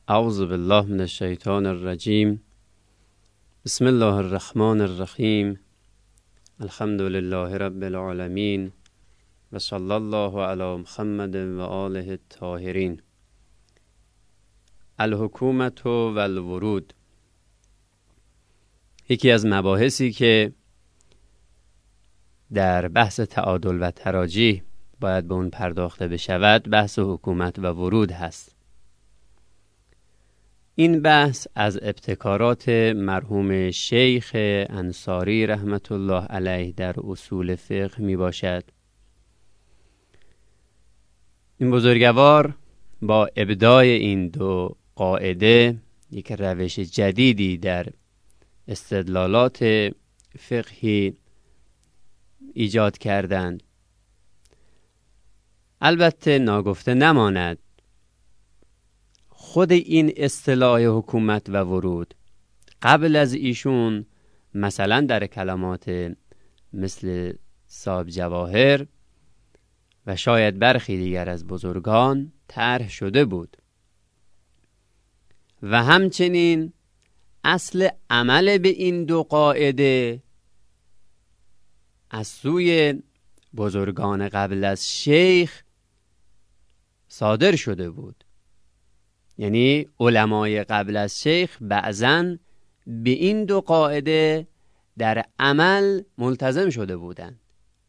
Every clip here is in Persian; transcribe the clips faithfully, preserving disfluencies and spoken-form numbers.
اعوذ بالله من الشیطان الرجیم. بسم الله الرحمن الرحیم. الحمد لله رب العالمین و صلی الله علی محمد و آله الطاهرین. الحکومت و الورود. یکی از مباحثی که در بحث تعادل و تراجیح باید به اون پرداخته بشود بحث حکومت و ورود هست. این بحث از ابتکارات مرحوم شیخ انصاری رحمت الله علیه در اصول فقه می باشد. این بزرگوار با ابداع این دو قاعده یک روش جدیدی در استدلالات فقهی ایجاد کردند. البته ناگفته نماند خود این اصطلاح حکومت و ورود قبل از ایشون مثلا در کلمات مثل صاحب جواهر و شاید برخی دیگر از بزرگان طرح شده بود و همچنین اصل عمل به این دو قاعده از سوی بزرگان قبل از شیخ صادر شده بود. یعنی علمای قبل از شیخ بعضن به این دو قاعده در عمل ملتزم شده بودند.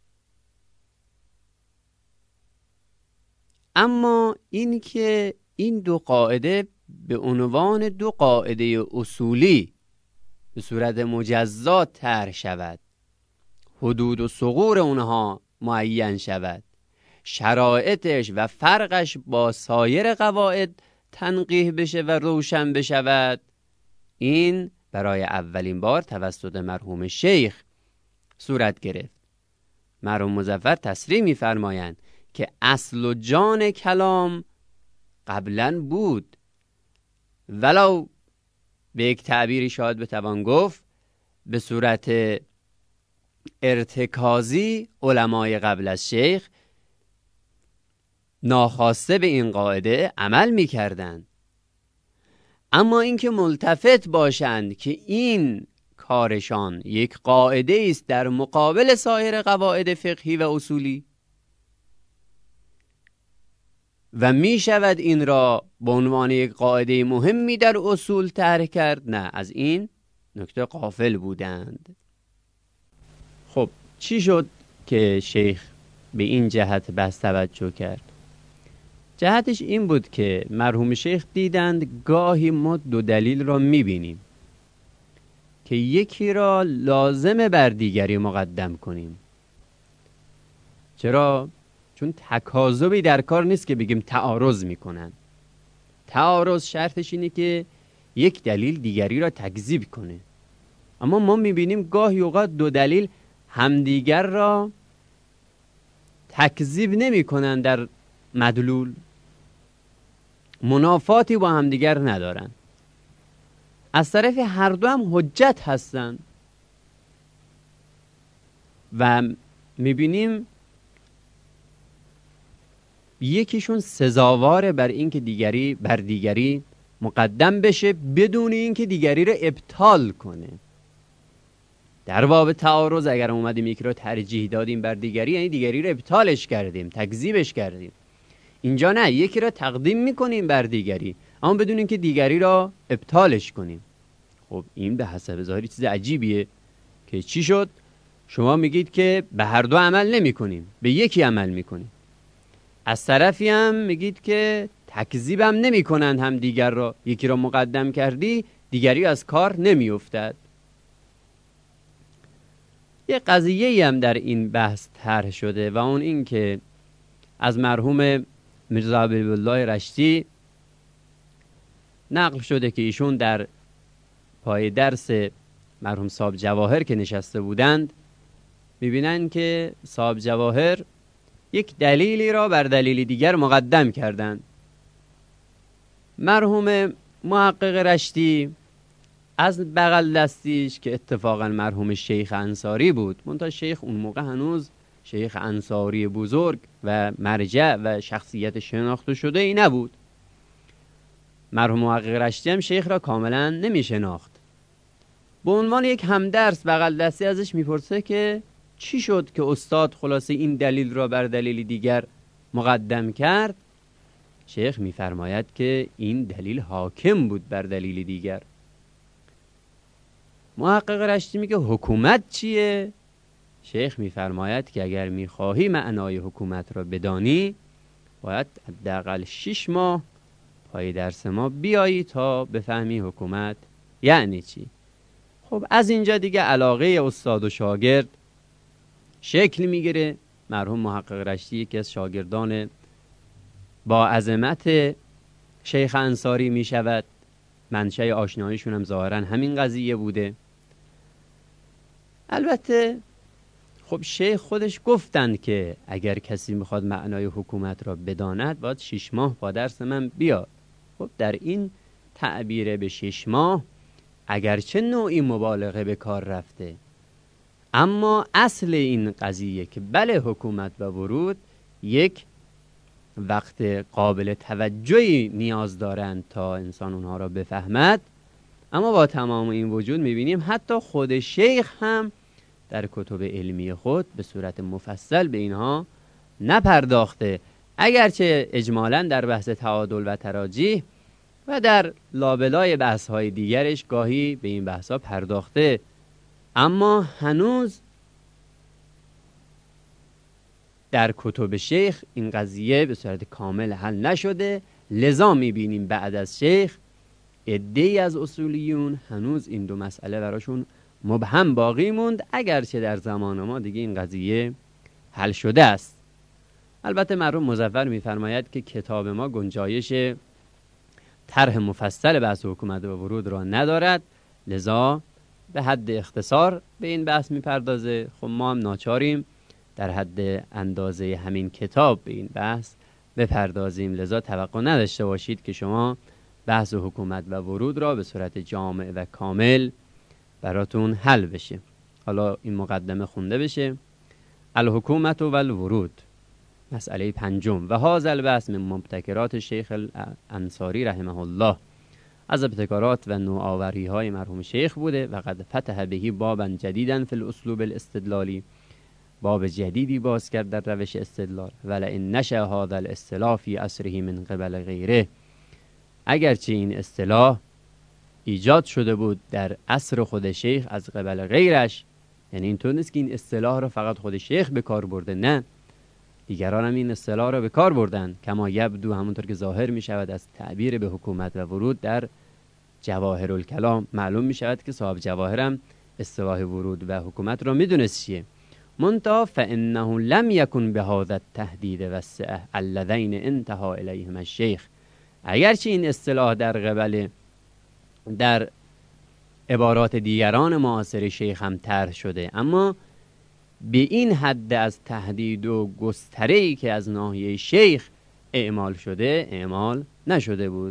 اما این که این دو قاعده به عنوان دو قاعده اصولی به صورت مجزا طرح شود، حدود و ثغور اونها معین شود، شرایطش و فرقش با سایر قواعد تنقیح بشه و روشن بشود، این برای اولین بار توسط مرحوم شیخ صورت گرفت. مرحوم مظفر تصریح می‌فرمایند که اصل و جان کلام قبلا بود، ولو به یک تعبیری شاید بتوان گفت به صورت ارتکازی علمای قبل از شیخ ناخواسته به این قاعده عمل می کردند. اما اینکه ملتفت باشند که این کارشان یک قاعده است در مقابل سایر قواعد فقهی و اصولی و می شود این را به عنوان یک قاعده مهمی در اصول طرح کرد، نه، از این نکته غافل بودند. خب چی شد که شیخ به این جهت بس توجه کرد؟ جهتش این بود که مرحوم شیخ دیدند گاهی ما دو دلیل را میبینیم که یکی را لازمه بر دیگری مقدم کنیم. چرا؟ چون تکاذبی در کار نیست که بگیم تعارض میکنن. تعارض شرطش اینه که یک دلیل دیگری را تکذیب کنه. اما ما میبینیم گاهی اوقات دو دلیل همدیگر را تکذیب نمی کنن، در مدلول منافاتی با همدیگر ندارن، از طرف هر دو هم حجت هستن و میبینیم یکیشون سزاواره بر این که دیگری بر دیگری مقدم بشه بدون این که دیگری رو ابطال کنه. در باب تعارض اگر اومدیم یکی رو ترجیح دادیم بر دیگری، یعنی دیگری رو ابطالش کردیم، تکذیبش کردیم. اینجا نه، یکی رو تقدیم میکنیم بر دیگری اما بدون اینکه دیگری را ابطالش کنیم. خب این به حسب ظاهری چیز عجیبیه که چی شد؟ شما میگید که به هر دو عمل نمی کنیم، به یکی عمل میکنیم. از طرفی هم میگید که تکذیب هم نمی کنن هم دیگر را. یکی را مقدم کردی دیگری از کار نمی افتد. یه قضیه‌ای هم در این بحث طرح شده و اون این که از مرحوم میرزا حبیب‌الله رشتی نقل شده که ایشون در پای درس مرحوم صاحب جواهر که نشسته بودند میبینن که صاحب جواهر یک دلیلی را بر دلیلی دیگر مقدم کردند. مرحوم محقق رشتی از بغل دستیش که اتفاقا مرحوم شیخ انصاری بود، منتها شیخ اون موقع هنوز شیخ انصاری بزرگ و مرجع و شخصیت شناخته شده ای نبود، مرحوم محقق رشتی هم شیخ را کاملا نمی شناخت. به عنوان یک همدرس بغل دستی ازش میپرسه که چی شد که استاد خلاصه این دلیل را بر دلیل دیگر مقدم کرد. شیخ میفرماید که این دلیل حاکم بود بر دلیل دیگر. محقق رشتی میگه حکومت چیه؟ شیخ میفرماید که اگر میخواهی معنای حکومت را بدانی باید حداقل شش ماه پای درس ما بیایی تا بفهمی حکومت یعنی چی. خب از اینجا دیگه علاقه استاد و شاگرد شکل میگیره. مرحوم محقق رشتی یکی از شاگردان با عظمت شیخ انصاری میشود. منشأ آشناییشون هم ظاهرا همین قضیه بوده. البته خب شیخ خودش گفتند که اگر کسی میخواد معنای حکومت را بداند باید شش ماه با درس من بیاد. خب در این تعبیر به شش ماه اگرچه نوعی مبالغه به کار رفته، اما اصل این قضیه که بله حکومت و ورود یک وقت قابل توجهی نیاز دارند تا انسان اونها را بفهمد. اما با تمام این وجود میبینیم حتی خود شیخ هم در کتب علمی خود به صورت مفصل به اینها نپرداخته، اگرچه اجمالاً در بحث تعادل و تراجیح و در لابلای بحث‌های دیگرش گاهی به این بحث‌ها پرداخته، اما هنوز در کتب شیخ این قضیه به صورت کامل حل نشده. لذا می‌بینیم بعد از شیخ عده‌ای از اصولیون هنوز این دو مسئله براشون مبهم باقی موند، اگرچه در زمان ما دیگه این قضیه حل شده است. البته مرحوم مظفر می‌فرماید که کتاب ما گنجایش طرح مفصل بحث حکومت و ورود را ندارد، لذا به حد اختصار به این بحث می‌پردازه. خب ما هم ناچاریم در حد اندازه همین کتاب به این بحث بپردازیم، لذا توقع نداشته باشید که شما بحث حکومت و ورود را به صورت جامع و کامل براتون حل بشه. حالا این مقدمه خونده بشه. الحکومت و الورود، مسئله پنجم. و هذا البحث من مبتکرات شیخ الانصاری رحمه الله، از ابتکارات و نوآوری های مرحوم شیخ بوده. و قد فتح بهی بابا جدیدا فی الاسلوب الاستدلالی، باب جدیدی باز کرد در روش استدلال. ولئن نشأ هذا الاصطلاح فی عصره من قبل غیره، اگرچه این اصطلاح ایجاد شده بود در عصر خود شیخ از قبل غیرش، یعنی اینطور نیست که این اصطلاح رو فقط خود شیخ به کار برده، نه، دیگران هم این اصطلاح رو به کار بردن. کما یبدو، همونطور که ظاهر می شود از تعبیر به حکومت و ورود در جواهر الکلام معلوم می شود که صاحب جواهر هم اصطلاح ورود و حکومت رو می دونست چیه. منتها فانه لم یکن بهذا التهدید و السعه اللذین انتهى الیهما الشیخ، اگرچه این اصطلاح در قبل در عبارات دیگران معاصر شیخ هم طرح شده، اما به این حد از تهدید و گستره‌ای که از ناحیه شیخ اعمال شده اعمال نشده بود.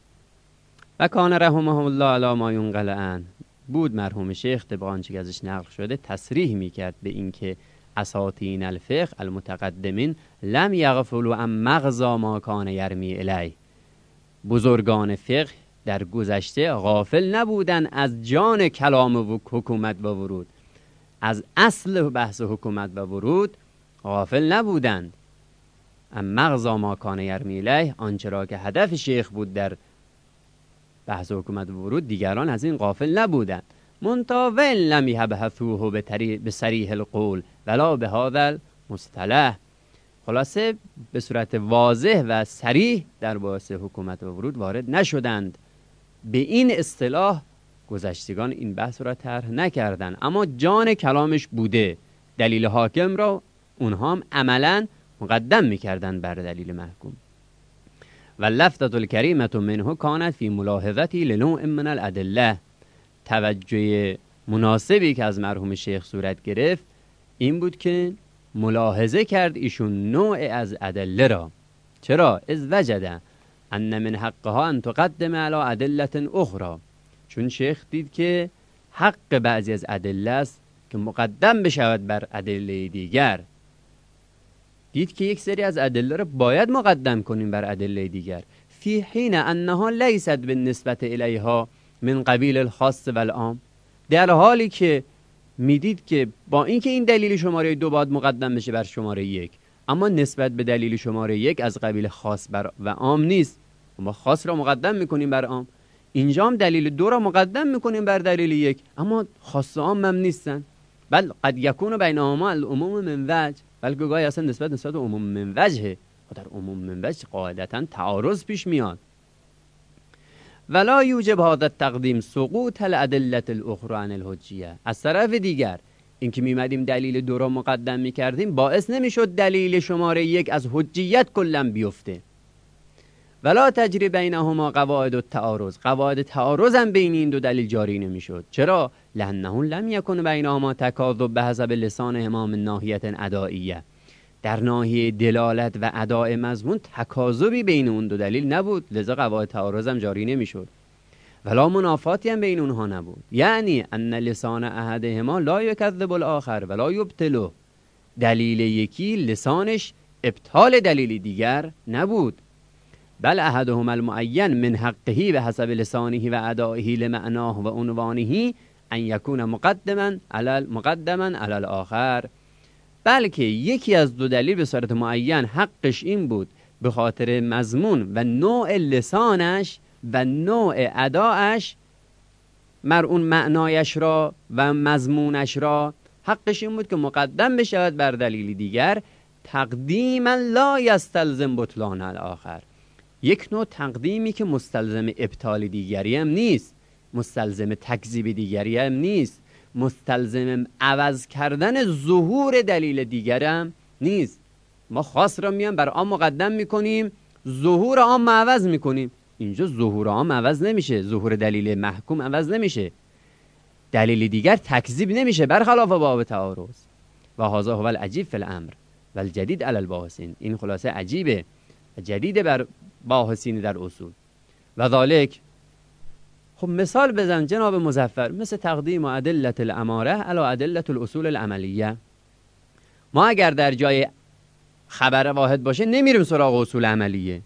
و کان رحمه الله علی ما ینقل عنه، بود مرحوم شیخ طبق آنچه که ازش نقل شده تصریح میکرد به اینکه اساطین الفقه المتقدمین لم یغفلوا عن مغزی ما کان یرمی الیه، بزرگان فقه در گذشته غافل نبودن از جان کلام و حکومت و ورود، از اصل بحث حکومت و ورود غافل نبودند. عن مغزی ما کان یرمی الیه، آنچه را که هدف شیخ بود در بحث حکومت و ورود، دیگران از این غافل نبودند. منتها ول لم یبحثوه بصریح القول ولا بهذا المصطلح، خلاصه به صورت واضح و صریح در بحث حکومت و ورود وارد نشدند. به این اصطلاح گذشتگان این بحث را طرح نکردند، اما جان کلامش بوده، دلیل حاکم را اونها هم عملا مقدم میکردند بر دلیل محکوم. و لفتة الکریمة منه کانت فی ملاحظتی لنوع من الادله، توجه مناسبی که از مرحوم شیخ صورت گرفت این بود که ملاحظه کرد ایشون نوع از ادله را. چرا؟ اذ وجد ان من حقها ان تقدم علی ادله اخرى، چون شیخ دید که حق بعضی از ادله است که مقدم بشود بر ادله دیگر. دید که یک سری از ادله را باید مقدم کنیم بر ادله دیگر. فی حین انها لیست بالنسبة الیها من قبیل الخاص و العام، در حالی که میدید که با اینکه این دلیل شماره دو باید مقدم بشه بر شماره یک، اما نسبت به دلیل شماره یک از قبیل خاص بر و عام نیست. ما خاص را مقدم میکنیم بر عام، اینجا هم دلیل دو را مقدم میکنیم بر دلیل یک، اما خاص و عام هم نیستن. بل قد یکون بینهما العموم من وجه، بلکه گاهی اصلا نسبت نسبت عموم من وجهه و در عموم من وجه قاعدتا تعارض پیش میاد. ولا یوجب هذا التقدیم سقوط الادله الاخرى عن الحجیه. از طرف دیگر اینکه میمدیم دلیل دو را مقدم میکردیم باعث نمیشد دلیل شماره یک از حجیت کلا بیفته. ولا تجری بینهما قواعد التعارض، قواعد تعارض هم بین این دو دلیل جاری نمیشد. چرا؟ لانه لم یکن بینهما تکاذب بحسب لسانهما من ناحیه ادائیه، در ناحیه دلالت و اداء مضمون تکاذبی بین اون دو دلیل نبود، لذا قواعد تعارض هم جاری نمیشد. ولا منافاتی هم بین اونها نبود، یعنی ان لسان احدهما لا یکذب الاخر ولا یبطله، دلیل یکی لسانش ابطال دلیل دیگر نبود. بل احدهما المعین من حقه به حسب لسانه و ادائه لمعناه و عنوانه ان یکون مقدما علی مقدما علی الاخر، بلکه یکی از دو دلیل به صورت معین حقش این بود به خاطر مضمون و نوع لسانش و نوع اداش مر اون معنایش را و مضمونش را، حقش این بود که مقدم بشود بر دلیل دیگر، تقدیما لا یستلزم بطلان الاخر، یک نوع تقدیمی که مستلزم ابطال دیگری هم نیست، مستلزم تکذیب دیگری هم نیست، مستلزم عوض کردن ظهور دلیل دیگر هم نیست. ما خاص را میان بر عام مقدم میکنیم، ظهور عام عوض میکنیم. اینجا ظهور عام عوض نمیشه، ظهور دلیل محکوم عوض نمیشه، دلیل دیگر تکذیب نمیشه برخلاف باب تعارض. و هذا هو العجیب فی الامر و الجدید علی الباحثین، این خلاصه عجیبه و جدید بر باحثین در اصول. و ذالک، خب مثال بزن جناب مظفر، مثل تقدیم ادله الاماره علی ادله الاصول العملیه. ما اگر در جای خبر واحد باشه نمیریم سراغ اصول عملیه،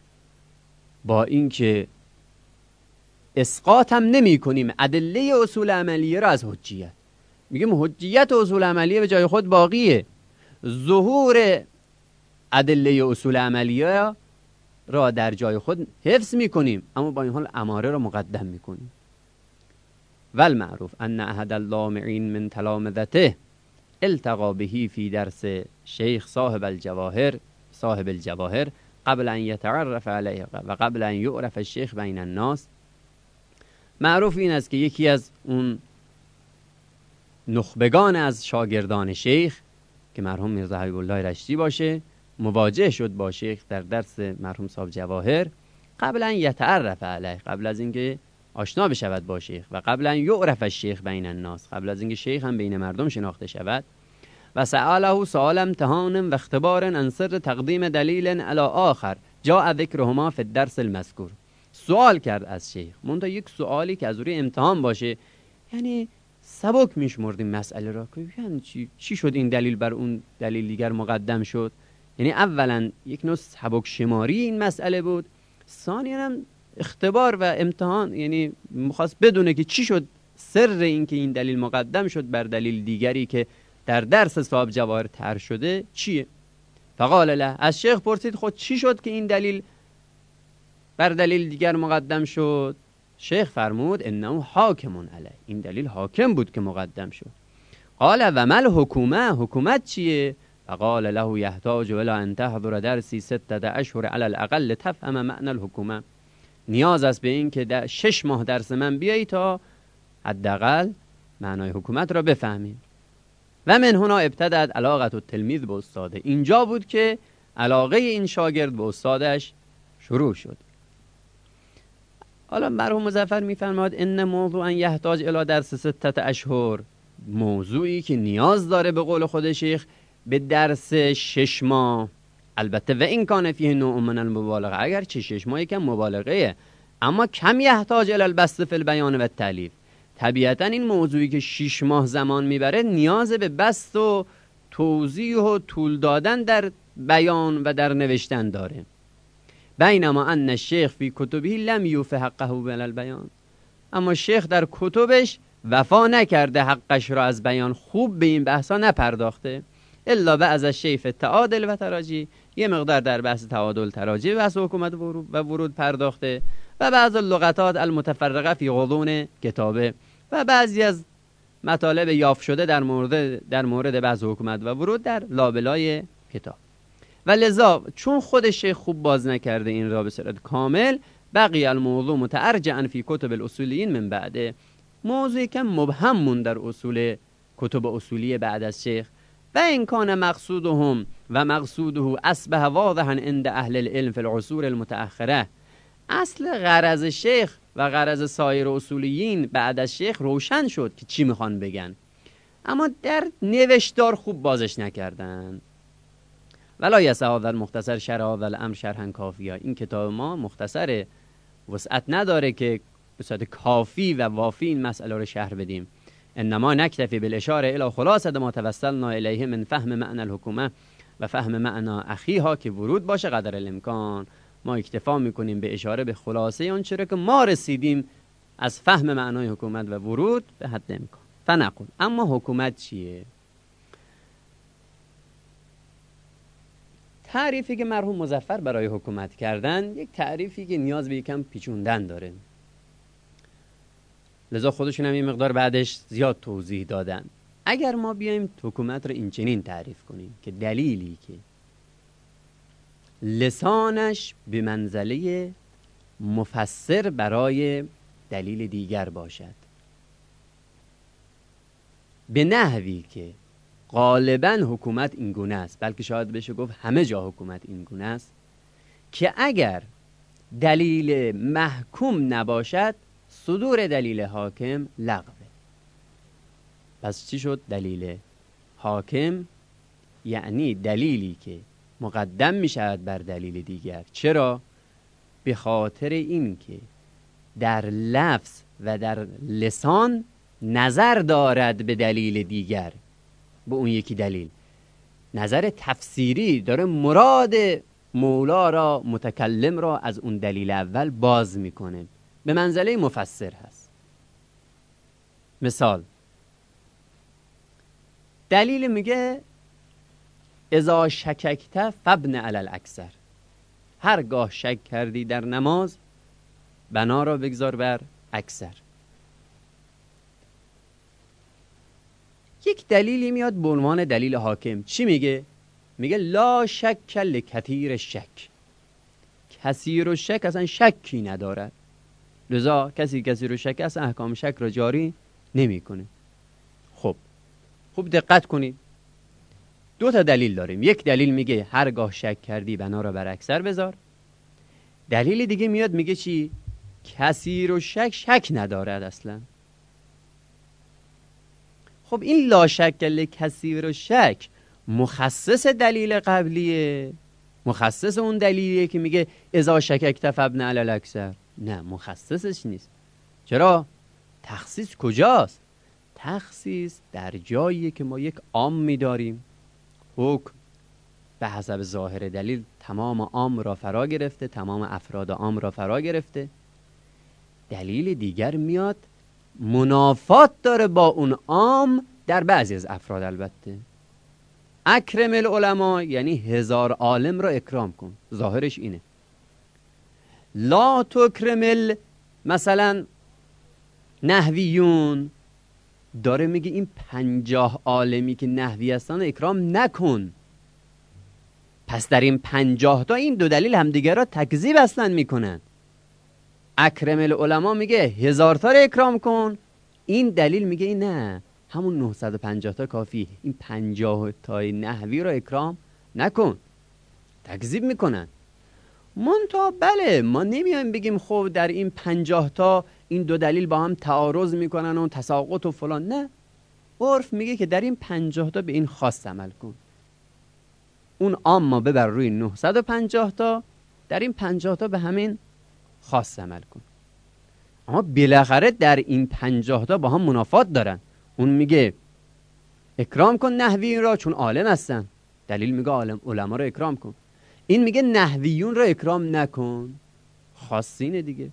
با اینکه اسقاط هم نمی کنیم ادله اصول عملیه را از حجیت، میگیم حجیت اصول عملیه به جای خود باقیه، ظهور ادله اصول عملیه را در جای خود حفظ میکنیم، اما با این حال اماره را مقدم میکنیم. والمعروف ان احد اللامعین من تلامذته التقى به فی درس شیخ صاحب الجواهر صاحب الجواهر قبل ان یتعرف علیه و قبل ان یعرف الشیخ بین الناس. معروف این است که یکی از اون نخبگان از شاگردان شیخ که مرحوم میرزا حبیب الله رشتی باشه مواجه شد با شیخ در درس مرحوم صاحب جواهر قبل ان یتعرف علیه، قبل از اینکه آشنا بشود با شیخ، و قبل ان یعرف الشیخ بین الناس، قبل از اینکه شیخ هم بین مردم شناخته شود. و سأله سؤال امتحان و اختبار عن سر تقدیم دلیل علی آخر جاء ذکرهما فی الدرس المذکور. سوال کرد از شیخ، منتها یک سوالی که از روی امتحان باشه، یعنی سبک میشمردیم مسئله را که یعنی چی چی شد این دلیل بر اون دلیل دیگر مقدم شد. یعنی اولا یک نوع سبک شماری این مسئله بود، ثانیا هم اختبار و امتحان، یعنی می‌خواست بدونه که چی شد، سر این که این دلیل مقدم شد بر دلیل دیگری که در درس صاحب جواهر طرح شده چیه. فقال له، از شیخ پرسید خود چی شد که این دلیل بر دلیل دیگر مقدم شد؟ شیخ فرمود انه حاکم علیه، این دلیل حاکم بود که مقدم شد. قال و مل حکومه، حکومت چیه؟ فقال له یحتاج الى ان تحضر درسی سته اشهر علی الاقل تفهم معنی الحکومه، نیاز است به این که در شش ماه درس من بیایی تا حداقل معنای حکومت را بفهمی. و من هنا ابتدأت علاقه التلمیذ به استاده، اینجا بود که علاقه این شاگرد به استادش شروع شد. حالا مرحوم مظفر میفرماد ان موضوع یحتاج الی درس سته اشهر، موضوعی که نیاز داره به قول خود شیخ به درس شش ماه، البته و این کان فیه نوع من المبالغه، اگر چه شش ماه یکم مبالغه، اما کم یحتاج الی البسط فی البیان و التالیف، طبیعتا این موضوعی که شش ماه زمان میبره نیاز به بسط و توضیح و طول دادن در بیان و در نوشتن داره. بینما ان الشیخ فی کتبه لم یوف حقه من البیان، اما شیخ در کتبش وفا نکرده، حقش را از بیان خوب به این بحثا نپرداخته. الا بعض الشیء تعادل و تراجی، یه مقدار در بحث تعادل تراجی بحث حکومت و ورود پرداخته، و بعض اللغتات المتفرقه فی غضون کتابه، و بعضی از مطالب یافت شده در مورد در مورد بحث حکومت و ورود در لابلای کتاب. و لذا چون خود شیخ خوب باز نکرده این را به صورت کامل، بقی الموضوع مترجعا فی کتب الاصولیین من بعده، موضوعی که مبهم مون در اصول کتب اصولی بعد از شیخ. و این کان مقصودهم و مقصوده اصبح واضحا عند اهل العلم فی العصور المتأخره، اصل غرض شیخ و غرض سایر اصولیین بعد از شیخ روشن شد که چی میخوان بگن، اما در نوشتار خوب بازش نکردن. ولا یسع هذا المختصر شرح هذا الامر شرحا کافیا، این کتاب ما مختصر، وسعت نداره که به صورت کافی و وافی این مسئله رو شرح بدیم. انما نکتفی بالاشاره الی خلاصه ما توسلنا الیه من فهم معنی الحکومه و فهم معنی اخیها که ورود باشه قدر الامکان. ما اکتفا میکنیم به اشاره به خلاصه اون چرا که ما رسیدیم از فهم معنای حکومت و ورود به حد امکان. فنقول اما حکومت چیه؟ تعریفی که مرحوم مظفر برای حکومت کردن یک تعریفی که نیاز به یکم پیچوندن داره، لذا خودشون هم یه مقدار بعدش زیاد توضیح دادن. اگر ما بیایم حکومت رو این چنین تعریف کنیم که دلیلی که لسانش به منزله مفسر برای دلیل دیگر باشد، به نحوی که غالبا حکومت این گونه است، بلکه شاید بشه گفت همه جا حکومت این گونه است که اگر دلیل محکوم نباشد صدور دلیل حاکم لغوه. پس چی شد دلیل حاکم؟ یعنی دلیلی که مقدم می شود بر دلیل دیگر. چرا؟ به خاطر این که در لفظ و در لسان نظر دارد به دلیل دیگر، به اون یکی دلیل نظر تفسیری داره، مراد مولا را متکلم را از اون دلیل اول باز میکنه، به منزله مفسر هست. مثال دلیل میگه اذا شککت فبن علی الاکثر، هرگاه شک کردی در نماز بنا را بگذار بر اکثر. یک دلیلی میاد به عنوان دلیل حاکم، چی میگه؟ میگه لا شک لکثیر شک، کثیر و شک اصلا شکی ندارد، لذا کسی کثیر و شک اصلا احکام شک را جاری نمیکنه. خب خوب دقت کنید، دو تا دلیل داریم. یک دلیل میگه هرگاه شک کردی بنا را بر اکثر بذار، دلیل دیگه میاد میگه چی؟ کثیر و شک شک ندارد اصلا. خب این لا شک لکثیر و شک مخصص دلیل قبلیه، مخصص اون دلیلیه که میگه اذا شککت فبن علی الاکثر؟ نه، مخصصش نیست. چرا؟ تخصیص کجاست؟ تخصیص در جاییه که ما یک عام می‌داریم، حکم به حسب ظاهر دلیل تمام عام را فرا گرفته، تمام افراد عام را فرا گرفته، دلیل دیگر میاد منافات داره با اون عام در بعضی از افراد. البته اکرم العلماء یعنی هزار عالم را اکرام کن، ظاهرش اینه. لا تکرم مثلا نحویون، داره میگه این پنجاه عالمی که نحوی هستن اکرام نکن. پس در این پنجاه تا این دو دلیل همدیگه را تکذیب اصلا میکنن. اکرم العلماء میگه هزار تا را اکرام کن، این دلیل میگه نه، همون نهصد و پنجاه تا کافی، این پنجاه تای نحوی را اکرام نکن، تکذیب میکنن. منتها بله ما نمیایم بگیم خب در این پنجاه تا این دو دلیل با هم تعارض میکنن و تساقط و فلان، نه، عرف میگه که در این پنجاه تا به این خاص عمل کن، اون عام ما ببر روی نهصد و پنجاه تا، در این پنجاه تا به همین خاص عمل کن. اما بالاخره در این پنجاه تا با هم منافات دارن. اون میگه اکرام کن نحوی را چون عالم هستن، دلیل میگه عالم علما رو اکرام کن. این میگه نحویون را اکرام نکن، خاصینه دیگه.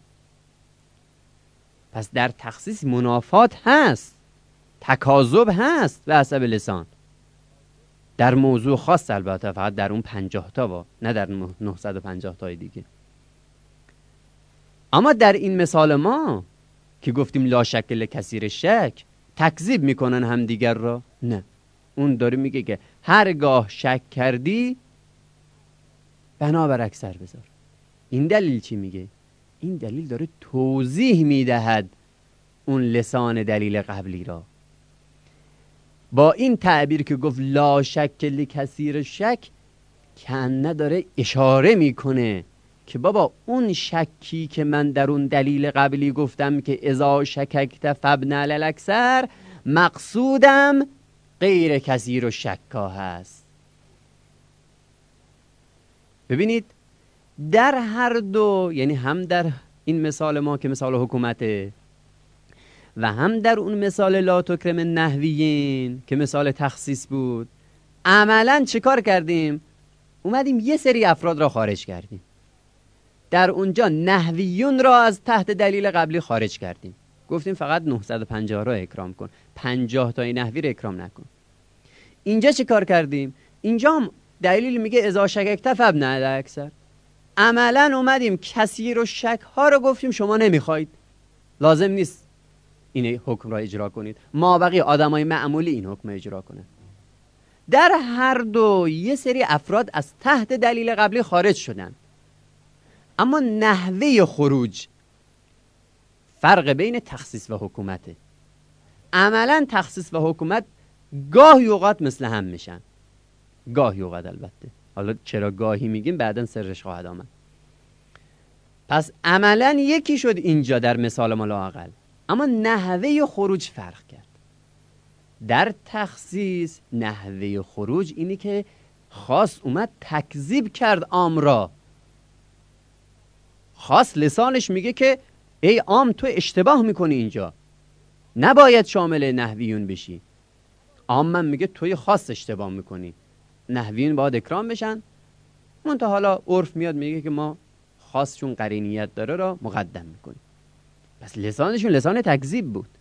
پس در تخصیص منافات هست، تکاذب هست به حسب لسان، در موضوع خاص البته، فقط در اون پنجاه تا با، نه در نهصد و پنجاه تای دیگه. اما در این مثال ما که گفتیم لا شک لکثیر شک، تکذیب میکنن همدیگر را؟ نه، اون داره میگه که هرگاه شک کردی بنابر اکثر بذار. این دلیل چی میگه؟ این دلیل داره توضیح میدهد اون لسان دلیل قبلی را. با این تعبیر که گفت لا شک لکثیر شک، کنه داره اشاره میکنه که بابا اون شکی که من در اون دلیل قبلی گفتم که اذا شککت فابنی علی الاکثر، مقصودم غیر کثیر و شکا هست. ببینید در هر دو، یعنی هم در این مثال ما که مثال حکومته و هم در اون مثال لا تکرم نحویین که مثال تخصیص بود، عملا چه کار کردیم؟ اومدیم یه سری افراد را خارج کردیم. در اونجا نحویون را از تحت دلیل قبلی خارج کردیم، گفتیم فقط نهصد و پنجاه را اکرام کن، پنجاه تای نحوی را اکرام نکن. اینجا چه کار کردیم؟ اینجا هم دلیل میگه اذا شککت فابنی علی الاکثر. عملا اومدیم کثیر و شک ها رو گفتیم شما نمیخواید، لازم نیست این حکم را اجرا کنید، ما بقی آدمای معمولی این حکم را اجرا کنن. در هر دو یه سری افراد از تحت دلیل قبلی خارج شدن، اما نحوه خروج فرق بین تخصیص و حکومته. عملا تخصیص و حکومت گاهی اوقات مثل هم میشن، گاهی اوقات البته، حالا چرا گاهی میگیم بعدن سرش خواهد آمد. پس عملا یکی شد اینجا در مثال ما لااقل، اما نحوه خروج فرق کرد. در تخصیص نحوه خروج اینی که خاص اومد تکذیب کرد عام را، خاص لسانش میگه که ای عام تو اشتباه میکنی، اینجا نباید شامل نحویون بشی. عام من میگه توی خاص اشتباه میکنی، نحویون باید اکرام بشن. منتها حالا عرف میاد میگه که ما خاص چون قرینیت داره را مقدم میکنیم. پس لسانشون لسان تکذیب بود.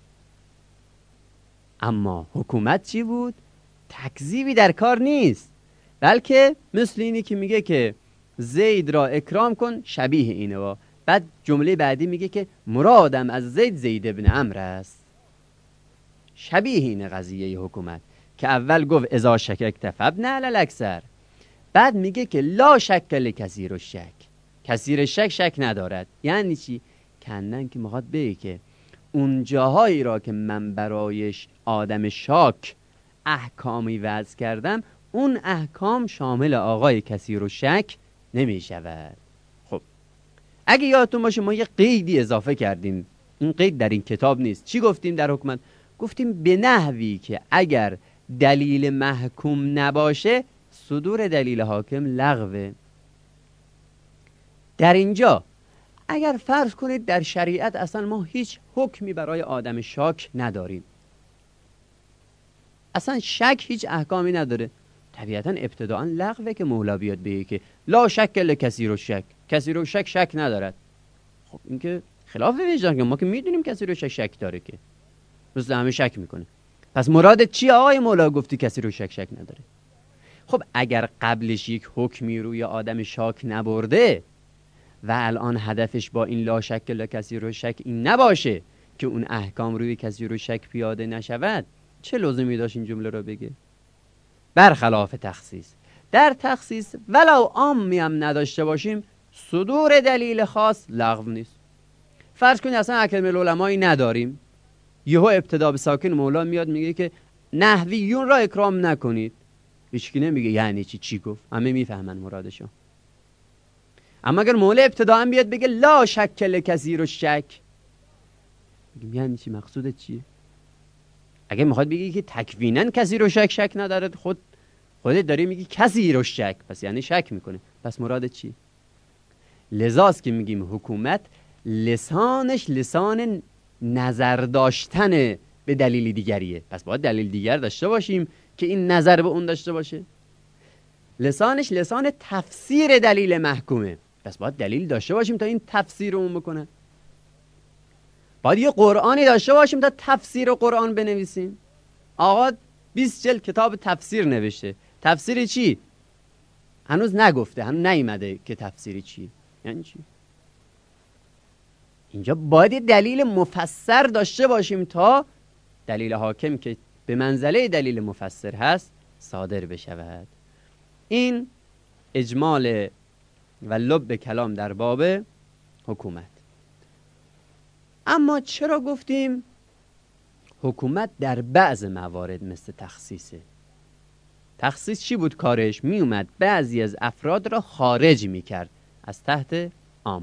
اما حکومت چی بود؟ تکذیبی در کار نیست، بلکه مثل اینی که میگه که زید را اکرام کن، شبیه اینه. و بعد جمله بعدی میگه که مرادم از زید زید ابن عمرو است. شبیه اینه قضیه حکومت که اول گفت اذا شککت فابنی علی الاکثر، بعد میگه که لا شک لکثیر الشک، کثیر شک شک ندارد. یعنی چی؟ کنن که میخواد بگه که اون جاهایی را که من برایش آدم شاک احکامی وضع کردم، اون احکام شامل آقای کثیر و شک نمی شود. خب اگه یادتون باشه ما یه قیدی اضافه کردیم، این قید در این کتاب نیست. چی گفتیم در حکمت؟ گفتیم به نحوی که اگر دلیل محکوم نباشه صدور دلیل حاکم لغوه. در اینجا اگر فرض کنید در شریعت اصلا ما هیچ حکمی برای آدم شاک نداریم، اصلا شک هیچ احکامی نداره، طبیعتا ابتداء لغوه که مولا بیاد بگه که لا شک لکثیر الشک، کثیر و شک شک ندارد. خب این که خلاف وجدان، که ما که میدونیم کثیر و شک شک داره، که مثل همه شک میکنه. پس مرادت چی آقای مولا گفتی کثیر و شک شک نداره؟ خب اگر قبلش یک حکمی روی آدم شاک نبرده و الان هدفش با این لا شک لکثیر الشک این نباشه که اون احکام روی کثیر و شک پیاده نشود، چه لزومی داشت این جمله رو بگه؟ برخلاف تخصیص. در تخصیص ولو عامی هم نداشته باشیم صدور دلیل خاص لغو نیست. فرض کنید اصلا اکرم العلمایی نداریم، یهو ابتدا به ساکن مولا میاد میگه که نحویون را اکرام نکنید، هیچکی نمیگه یعنی چی، چی گفت، همه میفهمن مرادشو. اما اگر مولا ابتدا هم بیاد بگه لا شک لکثیر الشک، یعنی چی، مقصودت چیه؟ اگه میخواد بگی که تکویناً کثیر و شک شک نداره، خود خودت داری میگی کثیر و شک، پس یعنی شک میکنه، پس مرادت چی؟ لذاست که میگیم حکومت لسانش لسان نظر داشتن به دلیل دیگریه، پس باید دلیل دیگر داشته باشیم که این نظر به اون داشته باشه. لسانش لسان تفسیر دلیل محکومه. پس باید دلیل داشته باشیم تا این تفسیر رو بکنه. باید یه قرآنی داشته باشیم تا تفسیر قرآن بنویسیم. آقا بیست جلد کتاب تفسیر نوشته. تفسیر چی؟ هنوز نگفته، هنوز نیومده که تفسیر چی. یعنی چی؟ اینجا باید دلیل مفسر داشته باشیم تا دلیل حاکم که به منزله دلیل مفسر هست صادر بشود. این اجمال و لب کلام در باب حکومت. اما چرا گفتیم حکومت در بعض موارد مثل تخصیصه؟ تخصیص چی بود کارش؟ می اومد بعضی از افراد را خارج می کرد از تحت عام.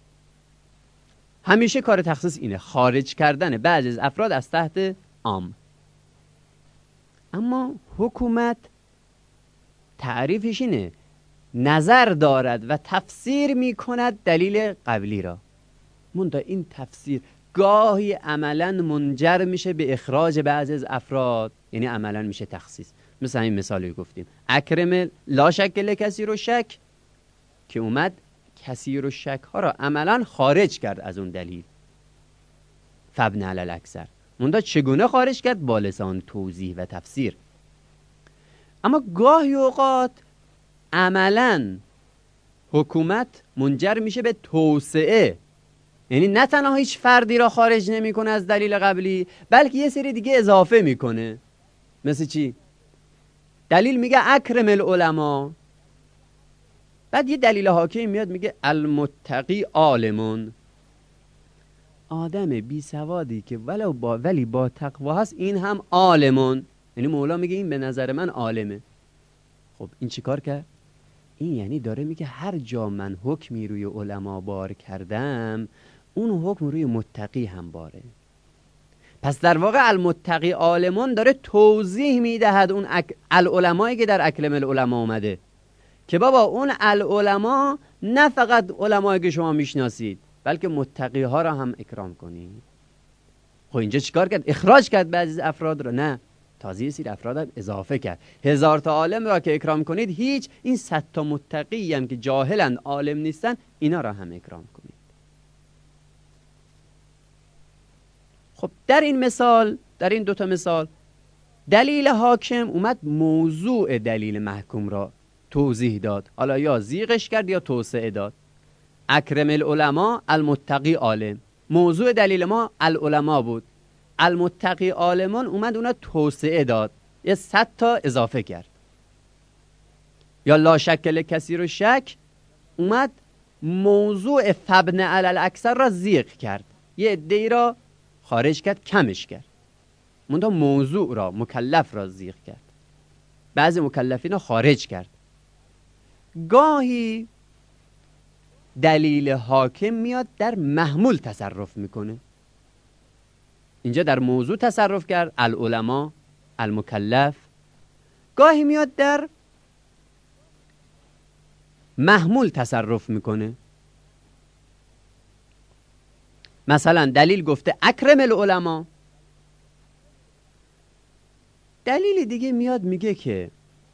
همیشه کار تخصیص اینه، خارج کردن بعضی از افراد از تحت عام. اما حکومت تعریفش اینه نظر دارد و تفسیر می کند دلیل قبلی را. منتها این تفسیر گاهی عملاً منجر میشه به اخراج بعضی از افراد، یعنی عملاً میشه تخصیص. مثل این مثالی گفتیم اکرم لا شک لکثیر و شک، که اومد کثیر و شک ها را عملاً خارج کرد از اون دلیل. فبن علی الاکثر. منتها چگونه خارج کرد؟ با لسان توضیح و تفسیر. اما گاهی اوقات عملاً حکومت منجر میشه به توسعه، یعنی نه تنها هیچ فردی را خارج نمیکنه از دلیل قبلی، بلکه یه سری دیگه اضافه میکنه. مثل چی؟ دلیل میگه اکرم العلماء، بعد یه دلیل حاکم میاد میگه المتقی عالمون. آدم بی سوادی که ولو با ولی با تقوا هست این هم عالمون، یعنی مولا میگه این به نظر من عالمه. خب این چی کار کرد؟ این یعنی داره میگه هر جا من حکمی روی علما بار کردم اون حکم روی متقی هم باره. پس در واقع المتقی عالمون داره توضیح میدهد اون اک... العلمایی که در اکرم العلماء اومده، که بابا اون العلماء نه فقط علمایی که شما میشناسید بلکه متقی ها را هم اکرام کنید. خب اینجا چیکار کرد؟ اخراج کرد بعضی افراد را؟ نه، تازه سیر افراد هم اضافه کرد. هزار تا عالم را که اکرام کنید هیچ، این صد تا متقی هم که جاهلن عالم نیستن اینا را هم اکرام کنید. خب در این مثال، در این دوتا مثال دلیل حاکم اومد موضوع دلیل محکوم را توضیح داد، حالا یا زیغش کرد یا توسعه داد. اکرم العلماء المتقی عالم، موضوع دلیل ما العلماء بود، المتقی عالمان اومد اونا توسعه داد، یه صد تا اضافه کرد. یا لا شک لکثیر و شک اومد موضوع فبن علی الاکثر را زیغ کرد، یه عده‌ای را خارج کرد، کمش کرد. منتها موضوع را، مکلف را زیغ کرد، بعضی مکلفین را خارج کرد. گاهی دلیل حاکم میاد در محمول تصرف میکنه. اینجا در موضوع تصرف کرد، العلماء، المکلف. گاهی میاد در محمول تصرف میکنه. مثلا دلیل گفته اکرم العلماء، دلیل دیگه میاد میگه که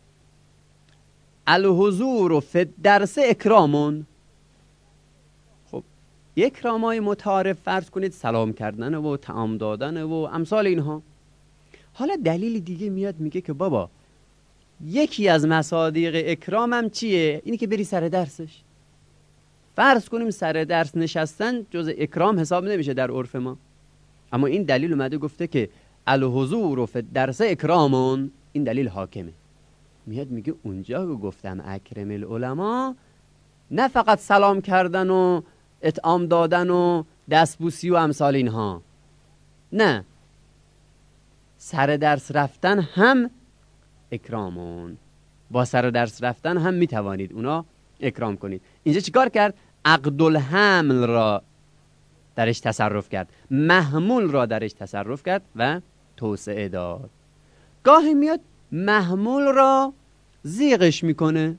الحضور فی الدرس اکرامون. خب اکرامای متعارف فرض کنید سلام کردن و طعام دادن و امثال اینها. حالا دلیل دیگه میاد میگه که بابا یکی از مصادیق اکرامم چیه؟ اینی که بری سر درسش. فرض کنیم سر درس نشستن جز اکرام حساب نمیشه در عرف ما، اما این دلیل اومده گفته که الحضور فی الدرس اکرامون، این دلیل حاکمه. میاد میگه اونجا که گفتم اکرم العلماء نه فقط سلام کردن و اطعام دادن و دستبوسی و امثال اینها، نه، سر درس رفتن هم اکرامون، با سر درس رفتن هم میتوانید اونا اکرام کنید. اینجا چیکار کرد؟ عقد الحمل را درش تصرف کرد، محمول را درش تصرف کرد و توسعه داد. گاهی میاد محمول را زیغش میکنه،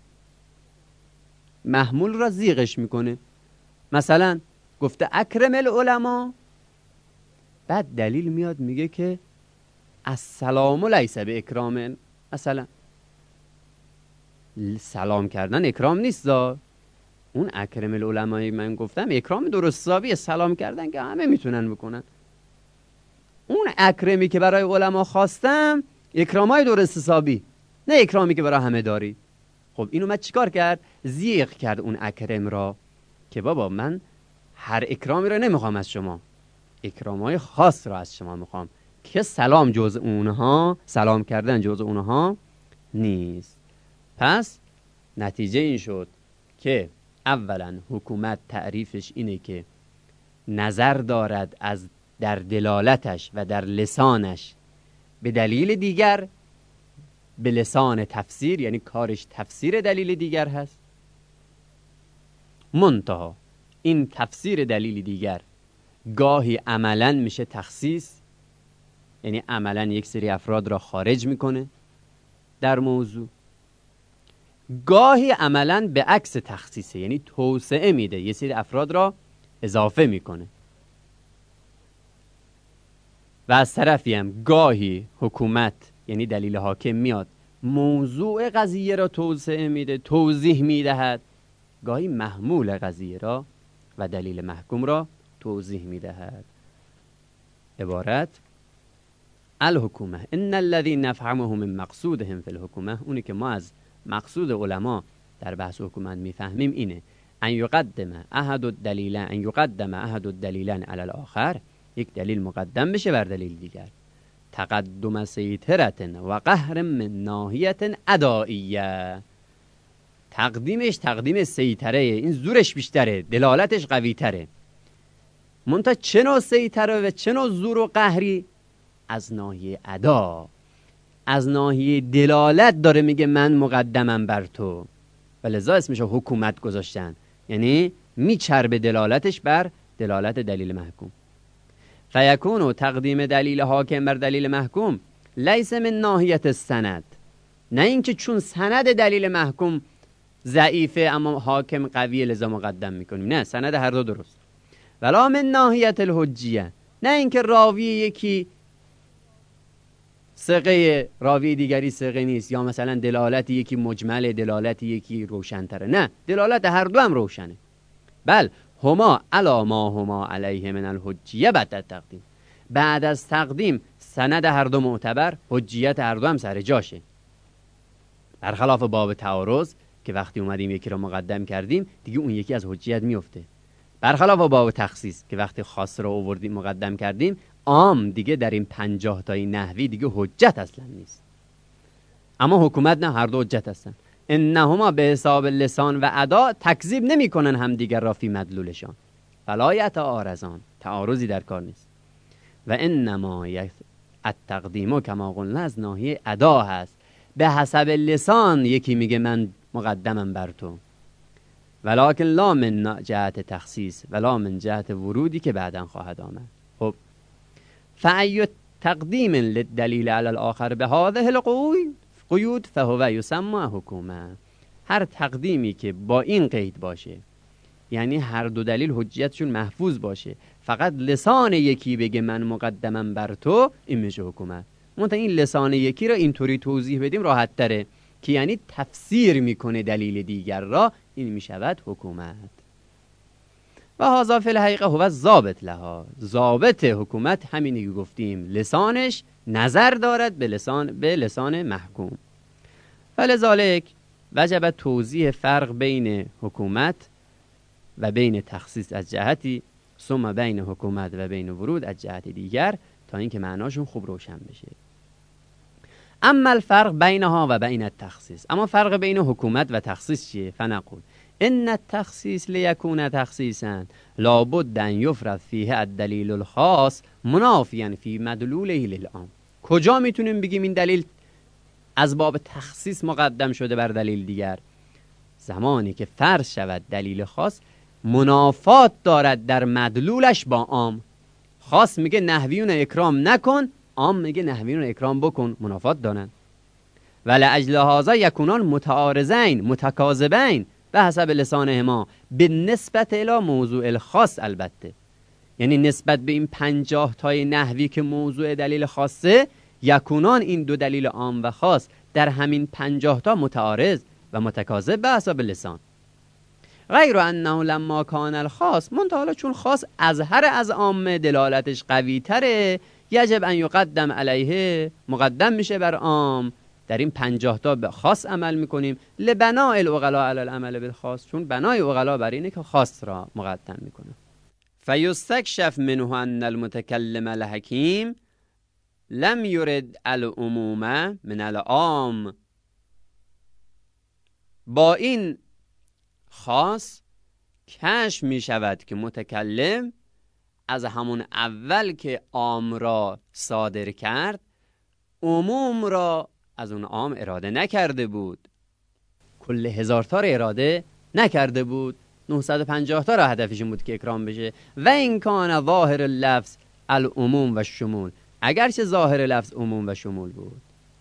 محمول را زیغش میکنه. مثلا گفته اکرم العلماء، بعد دلیل میاد میگه که السلام لیس به اکرام. مثلا سلام کردن اکرام نیست. اون اکرم العلمای من گفتم اکرام درست حسابیه، سلام کردن که همه میتونن بکنن. اون اکرمی که برای علما خواستم اکرامای درست حسابی، نه اکرامی که برای همه داری. خب این اومد چیکار کرد؟ زیغ کرد اون اکرم را که بابا من هر اکرامی را نمیخوام از شما، اکرامای خاص را از شما میخوام که سلام جز اونها، سلام کردن جز اونها نیست. پس نتیجه این شد که اولا حکومت تعریفش اینه که نظر دارد از در دلالتش و در لسانش به دلیل دیگر، به لسان تفسیر، یعنی کارش تفسیر دلیل دیگر هست. منتها این تفسیر دلیل دیگر گاهی عملاً میشه تخصیص، یعنی عملاً یک سری افراد را خارج میکنه در موضوع. گاهی عملاً به عکس تخصیصه، یعنی توسعه میده، یه سری افراد را اضافه میکنه. و از طرفی هم گاهی حکومت یعنی دلیل حاکم میاد موضوع قضیه را توسعه میده، توضیح میدهد، گاهی محمول قضیه را و دلیل محکوم را توضیح میدهد. عبارت الحکومه ان الذی نفهمه من مقصودهم فی الحکومه، اونی که ما از مقصود علما در بحث حکومت میفهمیم اینه ان یقدم احد الدلیلین ان یقدم احد الدلیلین علی الاخر، یک دلیل مقدم بشه بر دلیل دیگر. تقدم سیطرت و قهر من ناحیت ادائیه، تقدیمش تقدیم سیطره، این زورش بیشتره، دلالتش قوی تره. منتها چه نوع سیطره و چه نوع زور و قهری؟ از ناحیه ادا، از ناحیه دلالت داره میگه من مقدمم بر تو، و لذا اسمش حکومت گذاشتن، یعنی میچربه دلالتش بر دلالت دلیل محکوم. فیکون تقدیم دلیل حاکم بر دلیل محکوم لیس من ناحیت السند، نه اینکه چون سند دلیل محکوم ضعیفه اما حاکم قویه لذا مقدم میکنیم، نه، سند هر دو درست. ولا من ناحیت الحجیه، نه اینکه راوی یکی ثقه راوی دیگری ثقه نیست، یا مثلا دلالت یکی مجمله دلالت یکی روشن‌تره، نه، دلالت هر دو هم روشنه. بل هما علی ما هما علیه من الحجیه بعد تقدیم، بعد از تقدیم سند هر دو معتبر، حجیت هر دو هم سر جاشه. برخلاف باب تعارض که وقتی اومدیم یکی رو مقدم کردیم دیگه اون یکی از حجیت میفته. برخلاف باب تخصیص که وقتی خاص رو آوردیم مقدم کردیم، عام دیگه در این پنجاه تای نحوی دیگه حجت اصلا نیست. اما حکومت نه، هر دو حجت هستن. انهما به حساب لسان و ادا تکذیب نمی کنن هم دیگر را فی مدلولشان، فلا یتعارضان، تعارضی در کار نیست. و انما التقدیم کما قلنا از ناحیه ادا هست، به حسب لسان یکی میگه من مقدمم بر تو، ولکن لا من جهت تخصیص ولا من جهت ورودی که بعداً خواهد آمد. خب فأی تقدیم للدلیل علی الاخر به هذه القیود قیود فهو یسمى حکومه، هر تقدیمی که با این قید باشه، یعنی هر دو دلیل حجیتشون محفوظ باشه، فقط لسان یکی بگه من مقدمم بر تو، این میشه حکومت. منتها این لسان یکی را اینطوری توضیح بدیم راحت تره که یعنی تفسیر میکنه دلیل دیگر را، این میشود حکومت. و هذا فی الحقیقه هو ضابط لها، ضابط حکومت همینی که گفتیم، لسانش نظر دارد به لسان به لسان محکوم. فلذالک وجب توضیح فرق بین حکومت و بین تخصیص از جهتی، ثم بین حکومت و بین ورود از جهت دیگر، تا اینکه معناشون خوب روشن بشه. اما الفرق بینها و بین التخصیص، اما فرق بین حکومت و تخصیص چیه؟ فنقول ان التخصیص لیکون تخصیصا لابد ان یفرض فیه الدلیل الخاص منافیا فی مدلوله للعام. کجا میتونیم بگیم این دلیل از باب تخصیص مقدم شده بر دلیل دیگر؟ زمانی که فرض شود دلیل خاص منافات دارد در مدلولش با عام. خاص میگه نحویون اکرام نکن، عام میگه نحویون اکرام بکن، منافات دارن. ولأجل هذا یکونان متعارضین متکاذبین به حسب لسانهما به نسبت الی موضوع الخاص، البته یعنی نسبت به این پنجاه تای نحوی که موضوع دلیل خاصه، یکونان این دو دلیل عام و خاص در همین پنجاه تا متعارض و متکاذب به حساب لسان. غیر انه لما کان الخاص، منتها حالا چون خاص اظهر از عامه دلالتش قوی تره، یجب ان یقدم علیه، مقدم میشه بر عام. در این پنجاه تا به خاص عمل میکنیم. لبناء العقلاء علی العمل بالخاص، چون بنای عقلا بر اینه که خاص را مقدم میکنه. فیستکشف منه ان المتکلم الحکیم لم یرد العموم من العام. با این خاص کشف می شود که متکلم از همون اول که عام را صادر کرد، عموم را از اون عام اراده نکرده بود، کل هزار تا را اراده نکرده بود، نهصد و پنجاه تا را هدفش بود که اکرام بشه. و این کان ظاهر اللفظ العموم و شمول، اگرچه ظاهر لفظ عموم و شمول بود.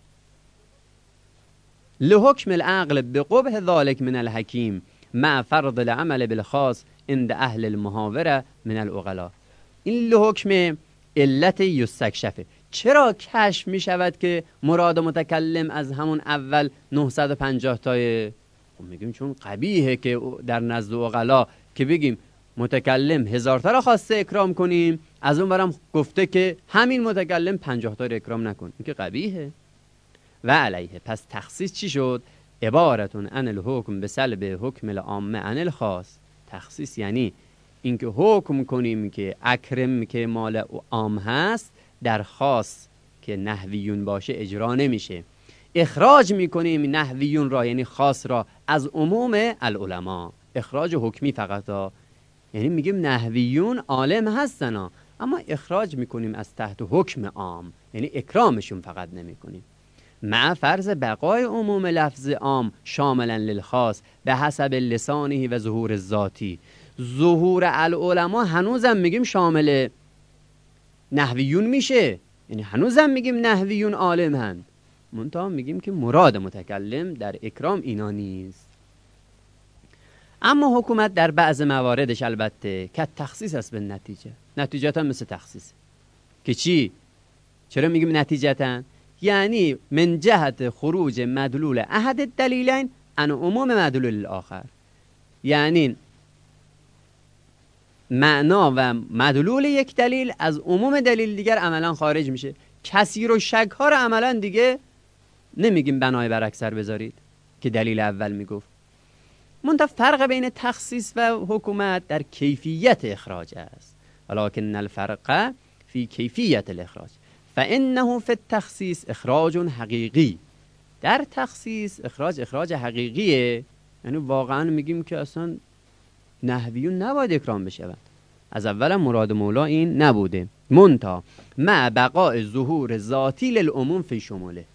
لحکم العقل بقبح ذالک من الحکیم مع فرض العمل بالخاص عند اهل المحاوره من العقلاء. این لحکم علت یستکشفه. چرا کشف می شود که مراد متکلم از همون اول نهصد و پنجاه تای؟ خب میگیم چون قبیحه که در نزد عقلا که بگیم متکلم هزار تا را خواسته اکرام کنیم، از اون برم گفته که همین متکلم پنجاه تا را اکرام نکن، این که قبیحه. و علیه، پس تخصیص چی شد؟ عبارتون عن الحکم به سلب حکم العامه عن الخاص. تخصیص یعنی اینکه حکم کنیم که اکرم که مال عام هست در خاص که نحویون باشه اجرا نمیشه. اخراج میکنیم نحویون را، یعنی خاص را، از عموم العلماء. اخراج حکمی فقط ها، یعنی میگیم نحویون عالم هستن ها، اما اخراج میکنیم از تحت حکم عام، یعنی اکرامشون فقط نمیکنیم. مع فرض بقای عموم لفظ عام شاملا للخاص به حسب لسانه و ظهور ذاتی. ظهور العلماء هنوزم میگیم شامل نحویون میشه، یعنی هنوزم میگیم نحویون عالم هن، منتها میگیم که مراد متکلم در اکرام اینا نیست. اما حکومت در بعض مواردش البته که تخصیص است به نتیجه. نتیجتا مثل تخصیص که چی؟ چرا میگیم نتیجتا؟ یعنی من جهت خروج مدلول احد الدلیلین عن عموم مدلول الاخر، یعنی معنا و مدلول یک دلیل از عموم دلیل دیگر عملا خارج میشه. کثیر و شک ها رو عملا دیگه نمیگیم بنای بر اکثر بذارید که دلیل اول میگفت. منتها فرق بین تخصیص و حکومت در کیفیت اخراج است. ولکن الفرق فی کیفیت الاخراج فانه فی التخصیص اخراج حقیقی. در تخصیص اخراج اخراج حقیقیه، یعنی واقعا میگیم که اصلا نحویون نباید اکرام بشوند، از اول مراد مولا این نبوده. منتها مع بقاء ظهور ذاتی للعموم فی شموله.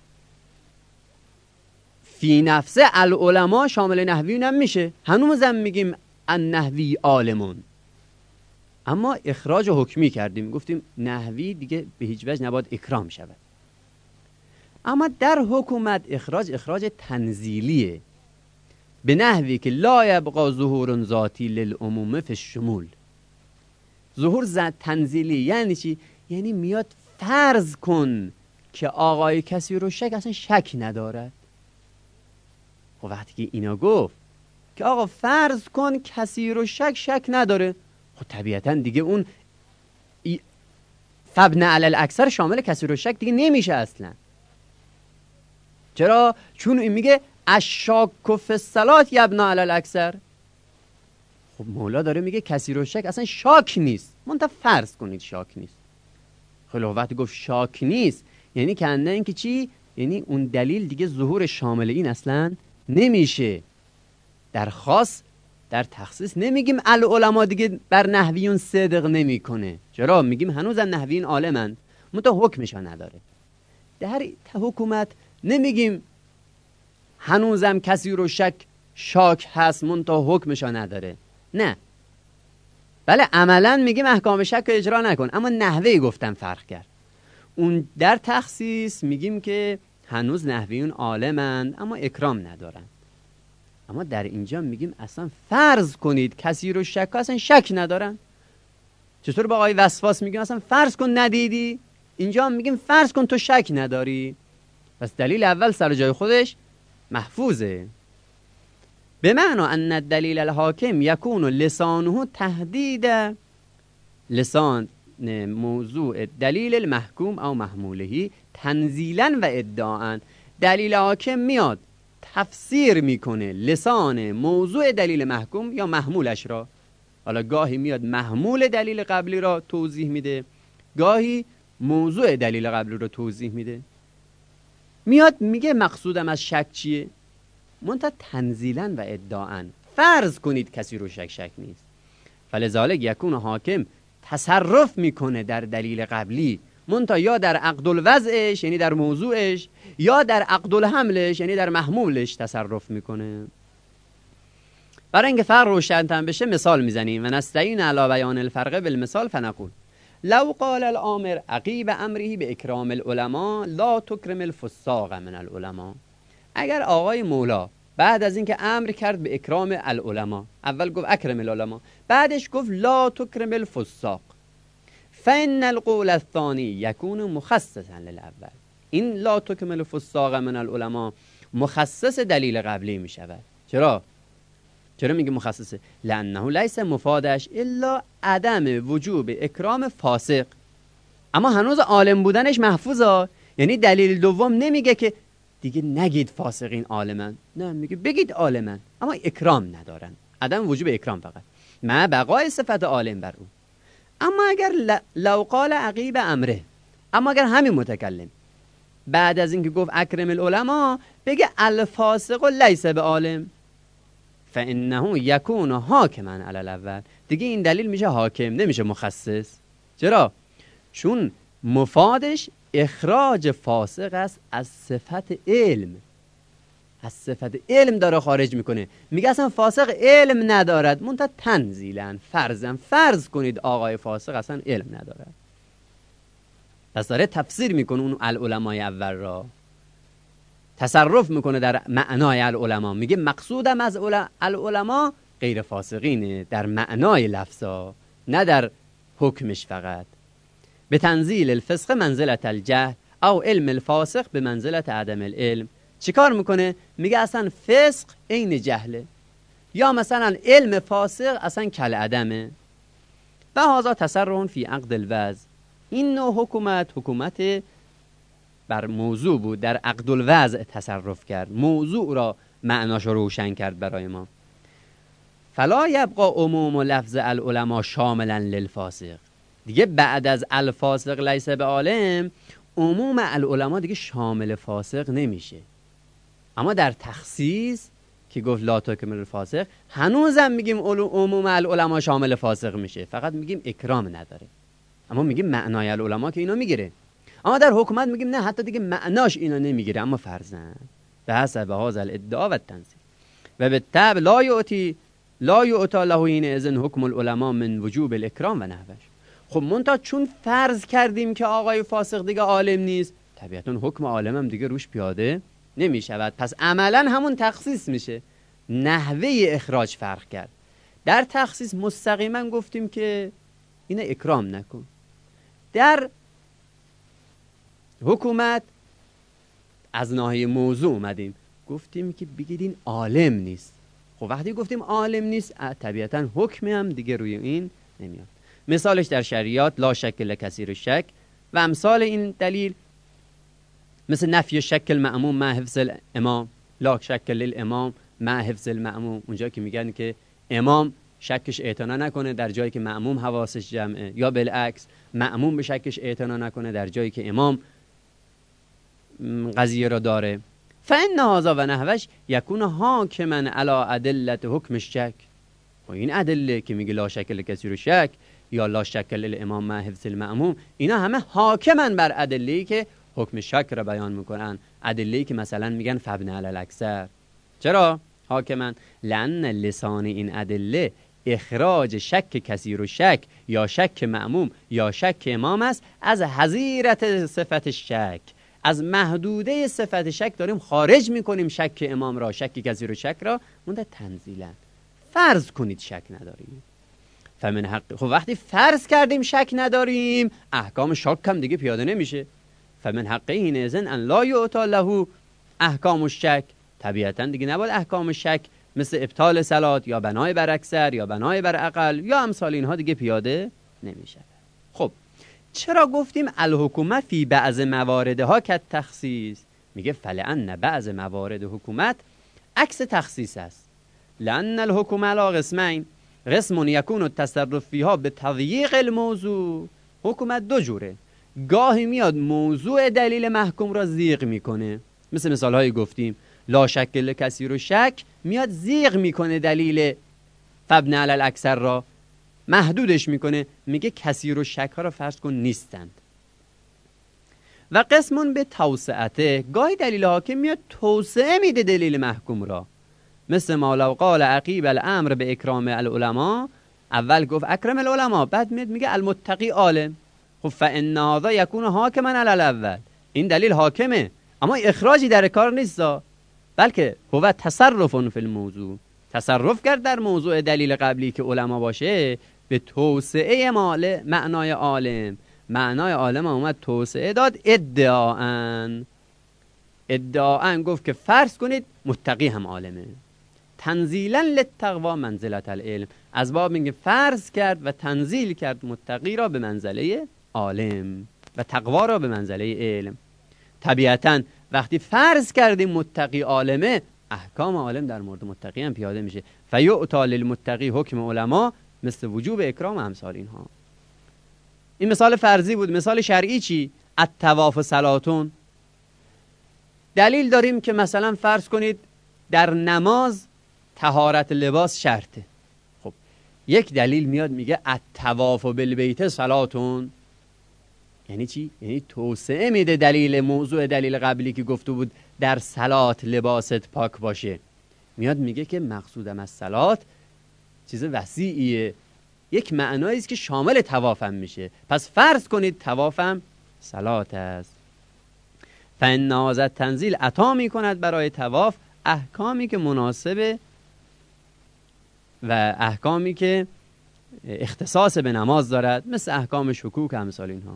فی نفسه العلماء شامل نحویون هم میشه، هنوزم میگیم النحوی عالمون، اما اخراج حکمی کردیم، گفتیم نحوی دیگه به هیچ وجه نباید اکرام شود. اما در حکومت اخراج اخراج تنزیلیه، به نحوی که لا یبقا ظهور ذاتی للعموم فی الشمول. ظهور ذات تنزیلی یعنی چی؟ یعنی میاد فرض کن که آقای کسی رو شک اصلا شک ندارد. خب وقتی که اینا گفت که آقا فرض کن کسی رو شک شک نداره، خب طبیعتا دیگه اون ای... فبن علی الاکثر شامل کسی رو شک دیگه نمیشه اصلا. چرا؟ چون این میگه الشاک فی الصلاة یبنا علی الاکثر. خب مولا داره میگه کسی رو شک اصلا شاک نیست، منتها فرض کنید شاک نیست. خیلی وقتی گفت شاک نیست یعنی کنده این که چی؟ یعنی اون دلیل دیگه ظهور شامل این اصلا نمیشه. در خاص در تخصیص نمیگیم العلماء دیگه بر نحویون صدق نمیکنه. چرا؟ میگیم هنوزم نحویون عالمند، منتها حکمشا نداره. در حکومت نمیگیم هنوزم کسی رو شک شاک هست منتها حکمشا نداره، نه. بله عملا میگیم احکام شک اجرا نکن، اما نحوه گفتن فرق کرد. اون در تخصیص میگیم که هنوز نحویون عالمند اما اکرام ندارن، اما در اینجا میگیم اصلا فرض کنید کسی رو شک اصلا شک ندارن. چطور با آقای وسواس میگیم اصلا فرض کن ندیدی، اینجا هم میگیم فرض کن تو شک نداری. پس دلیل اول سر جای خودش محفوظه. به معنا ان الدلیل الحاکم یکون لسانه تهدید لسان موضوع دلیل المحکوم او محمولهی تنزیلا و ادعاء. دلیل حاکم میاد تفسیر میکنه لسان موضوع دلیل محکوم یا محمولش را. حالا گاهی میاد محمول دلیل قبلی را توضیح میده، گاهی موضوع دلیل قبلی را توضیح میده. میاد میگه مقصودم از شک چیه؟ منتها تنزیلا و ادعاء. فرض کنید کسی رو شک شک نیست. فلذالک یکون حاکم تصرف میکنه در دلیل قبلی، منتها یا در عقد الوضعش یعنی در موضوعش، یا در عقد الحملش یعنی در محمولش تصرف میکنه. برای اینکه فرق روشن‌تر بشه مثال میزنیم و نستعین علی بیان الفرق بالمثال فنقول لو قال الامر عقیب امره به اکرام العلماء لا تکرم الفساق من العلماء. اگر آقای مولا بعد از اینکه امر کرد به اکرام العلماء، اول گفت اکرم العلماء، بعدش گفت لا تکرم الفساق، فإن القول الثانی یکون مخصصا للاول. این لا تکرم الفساق من العلماء مخصص دلیل قبلی می شود. چرا؟ چرا میگه مخصصه؟ لانه لیس مفادش الا عدم وجوب اکرام فاسق. اما هنوز عالم بودنش محفوظه. یعنی دلیل دوم نمیگه که دیگه نگید فاسقین عالمن، نه، میگه بگید عالمن اما اکرام ندارن، عدم وجوب اکرام فقط، مع بقای صفت عالم بر او. اما اگر لو قال عقیب امره، اما اگر همین متکلم بعد از اینکه گفت اکرم العلماء بگه الفاسق لیس بعالم، فانه یکون حاکما علی الاول، دیگه این دلیل میشه حاکم، نمیشه مخصص. چرا؟ چون مفادش اخراج فاسق است از صفت علم، از صفت علم داره خارج میکنه. میگه اصلا فاسق علم ندارد، منتها تنزیلا فرضاً فرض کنید آقای فاسق اصلا علم ندارد، پس داره تفسیر میکنه اون العلماء اول را، تصرف میکنه در معنای العلماء. میگه مقصودم از العلماء غیر فاسقینه در معنای لفظا، نه در حکمش فقط. به تنزیل الفسق منزلت الجهل او علم الفاسق به منزلت عدم العلم. چی کار میکنه؟ میگه اصلا فسق عین جهله، یا مثلا علم فاسق اصلا کل عدمه. و هذا تصرف فی عقد الوضع. این نوع حکومت حکومت بر موضوع بود، در عقد الوضع تصرف کرد، موضوع را معناش روشن کرد برای ما. فلا یبقى عموم لفظ العلماء شاملا للفاسق. دیگه بعد از الفاسق لیس بعالم عموم العلماء دیگه شامل فاسق نمیشه. اما در تخصیص که گفت لا تکرم الفاسق هنوزم میگیم عموم العلماء شامل فاسق میشه، فقط میگیم اکرام نداره. اما میگیم معنای العلماء که اینا میگیره. اما در حکومت میگیم نه، حتی دیگه معناش اینا نمیگیره، اما فرضاً به حسب هذا الادعا و التنزیل و بالطبع لا یعطی لا یعطى له این اذن حکم العلماء من وجوب الاکرام و نحوش. خب منتها چون فرض کردیم که آقای فاسق دیگه عالم نیست، طبیعتاً حکم عالم هم دیگه روش پیاده نمی شود، پس عملاً همون تخصیص میشه. نحوه اخراج فرق کرد. در تخصیص مستقیما گفتیم که اینه اکرام نکن. در حکومت از ناحیه موضوع اومدیم گفتیم که بگید این عالم نیست. خب وقتی گفتیم عالم نیست طبیعتاً حکم هم دیگه روی این نمیاد. مثالش در شریعت لا شک لکثیر الشک و امثال این دلیل مثل نفی شک المأموم مع حفظ الامام، لا شک للامام مع حفظ المأموم. اونجا که میگن که امام شکش اعتنا نکنه در جایی که مأموم حواسش جمعه، یا بالعکس مأموم به شکش اعتنا نکنه در جایی که امام قضیه را داره. فإن هذا و نحوش یکون حاکما علی ادله حکم الشک. و این ادله که میگه لا شک لکثیر الشک یا لا شک للامام مع حفظ المأموم، اینا همه حاکمن بر ادله‌ای که حکم شک را بیان میکنن، ادله‌ای که مثلا میگن فبنى علی الاکثر. چرا حاکمن؟ لأن لسان این ادله اخراج شک کثیر و شک یا شک مأموم یا شک امام است از حظیرت صفت شک، از محدوده صفت شک داریم خارج میکنیم شک امام را، شک کثیر و شک را. مونده تنزیلا فرض کنید شک نداریم. فمن حق. خب وقتی فرض کردیم شک نداریم احکام شک هم دیگه پیاده نمیشه. فمن حقه این اذن ان لا یعطى له احکام الشک. طبیعتا دیگه نباید احکام شک مثل ابطال صلات یا بنای بر اکثر یا بنای بر اقل یا امثال اینها دیگه پیاده نمیشه. خب چرا گفتیم الحکومت فی بعض مواردها که تخصیص؟ میگه فلان بعض موارد حکومت عکس تخصیص است. لان الحکومت علی قسمین، قسم یکون التصرف فیها به تضییق الموضوع. حکومت دو جوره، گاهی میاد موضوع دلیل محکوم را زیغ میکنه، مثل مثال هایی گفتیم لا شک لکثیر و شک، میاد زیغ میکنه دلیل فبن علی الاکثر را، محدودش میکنه، میگه کثیر و شک ها را فرض کن نیستند. و قسمون به توسعته، گاهی دلیل حاکم میاد توسعه میده دلیل محکوم را، مثل ما لو قال عقیب الامر به اکرام العلماء، اول گفت اکرم العلماء، بعد میاد میگه المتقی عالم. خب فان هذا یکون حاکما علی الاول، این دلیل حاکمه اما اخراجی در کار نیست، بلکه هو تصرف فی الموضوع، تصرف کرد در موضوع دلیل قبلی که علما باشه به توسعه مال معنای عالم. معنای عالم اومد توسعه داد ادعاءن، ادعاءن گفت که فرض کنید متقی هم عالمه، تنزیلا للتقوا منزلت العلم، از باب اینکه فرض کرد و تنزیل کرد متقی را به منزله عالم و تقوا را به منزله علم. طبیعتاً وقتی فرض کردیم متقی عالمه، احکام عالم در مورد متقی هم پیاده میشه. فیعطی للمتقی حکم علما مثل وجوب اکرام و امثال اینها. این مثال فرضی بود. مثال شرعی چی؟ الطواف صلاتون. دلیل داریم که مثلا فرض کنید در نماز طهارت لباس شرطه. خب یک دلیل میاد میگه الطواف بالبیت صلاتون، یعنی چی؟ یعنی توسعه میده دلیل موضوع دلیل قبلی که گفته بود در صلات لباست پاک باشه، میاد میگه که مقصودم از صلات چیز وسیعیه، یک معنایی است که شامل طوافم میشه، پس فرض کنید طوافم صلات است. فان هذا تنزیل عطا میکند برای طواف احکامی که مناسبه و احکامی که اختصاص به نماز دارد، مثل احکام شکوک امثال اینها.